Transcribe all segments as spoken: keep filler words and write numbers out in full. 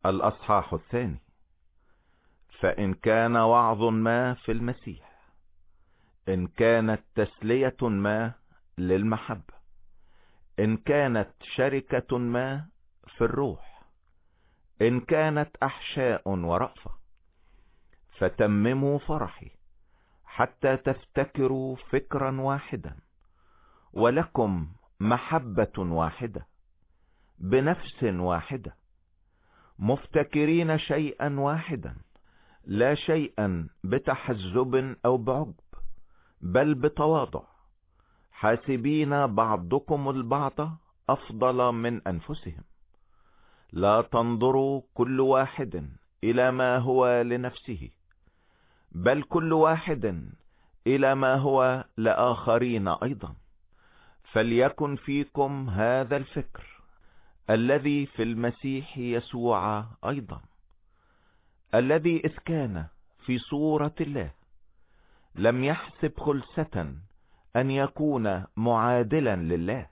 الأصحاح الثاني. فإن كان وعظ ما في المسيح، إن كانت تسلية ما للمحبة، إن كانت شركة ما في الروح، إن كانت أحشاء ورأفة، فتمموا فرحي حتى تفتكروا فكرا واحدا، ولكم محبة واحدة بنفس واحدة، مفتكرين شيئا واحدا، لا شيئا بتحزب أو بعجب، بل بتواضع، حاسبين بعضكم البعض أفضل من أنفسهم. لا تنظروا كل واحد إلى ما هو لنفسه، بل كل واحد إلى ما هو لآخرين أيضا. فليكن فيكم هذا الفكر الذي في المسيح يسوع أيضا، الذي إذ كان في صورة الله لم يحسب خلسة أن يكون معادلا لله،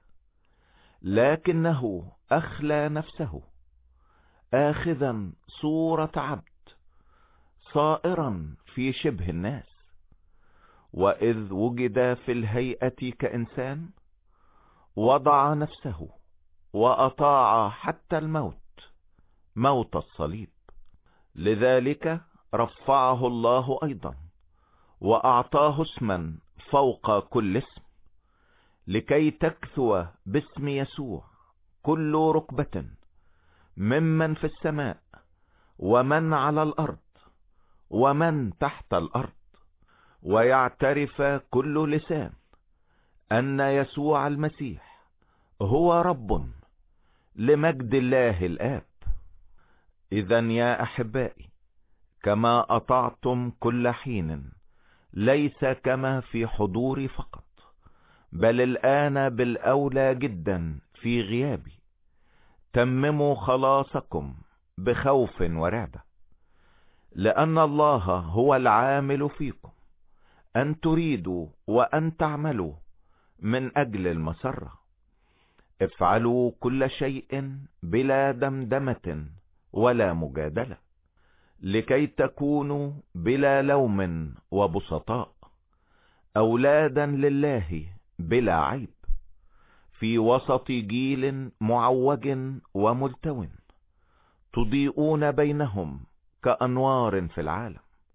لكنه أخلى نفسه، آخذا صورة عبد، صائرا في شبه الناس، وإذ وجد في الهيئة كإنسان وضع نفسه وأطاع حتى الموت، موت الصليب. لذلك رفعه الله أيضا وأعطاه اسما فوق كل اسم، لكي تكثو باسم يسوع كل ركبة، ممن في السماء ومن على الأرض ومن تحت الأرض، ويعترف كل لسان أن يسوع المسيح هو رب، لمجد الله الآب. إذن يا أحبائي، كما أطعتم كل حين، ليس كما في حضوري فقط، بل الآن بالأولى جدا في غيابي، تمموا خلاصكم بخوف ورعبة، لأن الله هو العامل فيكم أن تريدوا وأن تعملوا من أجل المسرة. افعلوا كل شيء بلا دمدمة ولا مجادلة، لكي تكونوا بلا لوم وبسطاء، أولادا لله بلا عيب، في وسط جيل معوج وملتو، تضيئون بينهم كأنوار في العالم،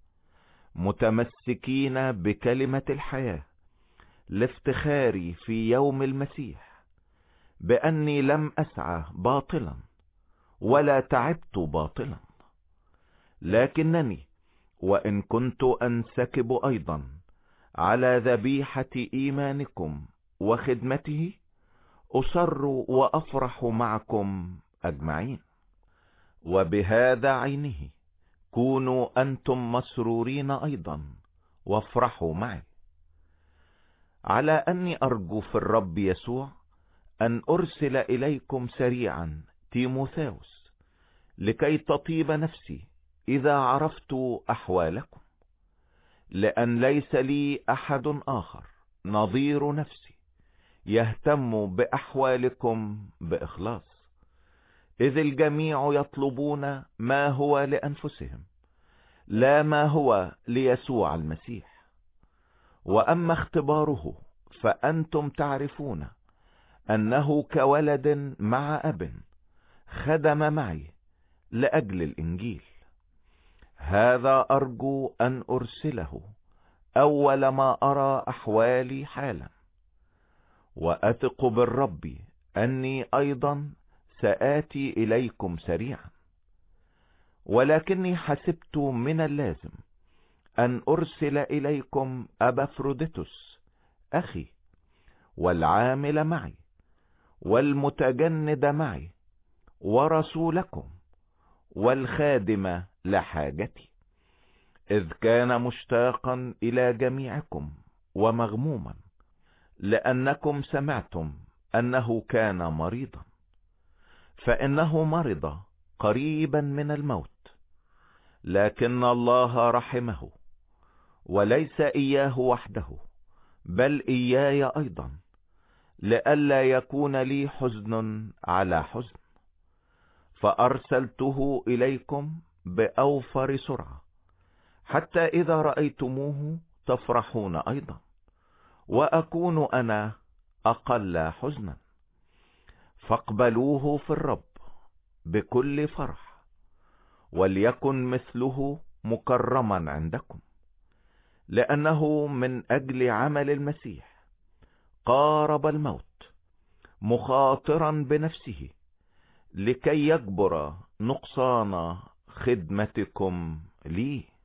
متمسكين بكلمة الحياة، لافتخاري في يوم المسيح بأني لم أسعى باطلا ولا تعبت باطلا، لكنني وإن كنت أنسكب أيضا على ذبيحة إيمانكم وخدمته، أسر وأفرح معكم أجمعين. وبهذا عينه كونوا أنتم مسرورين أيضا وافرحوا معي، على أني أرجو في الرب يسوع أن أرسل إليكم سريعا تيموثاوس، لكي تطيب نفسي إذا عرفت أحوالكم، لأن ليس لي أحد آخر نظير نفسي يهتم بأحوالكم بإخلاص، إذ الجميع يطلبون ما هو لأنفسهم، لا ما هو ليسوع المسيح. وأما اختباره فأنتم تعرفون أنه كولد مع أب خدم معي لأجل الإنجيل. هذا أرجو أن أرسله أول ما أرى أحوالي حالا، وأثق بالرب أني أيضا سآتي إليكم سريعا، ولكني حسبت من اللازم أن أرسل إليكم أبافروديتوس أخي، والعامل معي والمتجند معي ورسولكم والخادم لحاجتي، إذ كان مشتاقا إلى جميعكم ومغموما، لأنكم سمعتم أنه كان مريضا، فإنه مرض قريبا من الموت، لكن الله رحمه، وليس إياه وحده بل إياي أيضا، لئلا يكون لي حزن على حزن. فأرسلته إليكم بأوفر سرعة، حتى إذا رأيتموه تفرحون أيضا، وأكون أنا أقل حزنا. فاقبلوه في الرب بكل فرح، وليكن مثله مكرما عندكم، لأنه من أجل عمل المسيح قارب الموت، مخاطرا بنفسه لكي يجبر نقصان خدمتكم لي.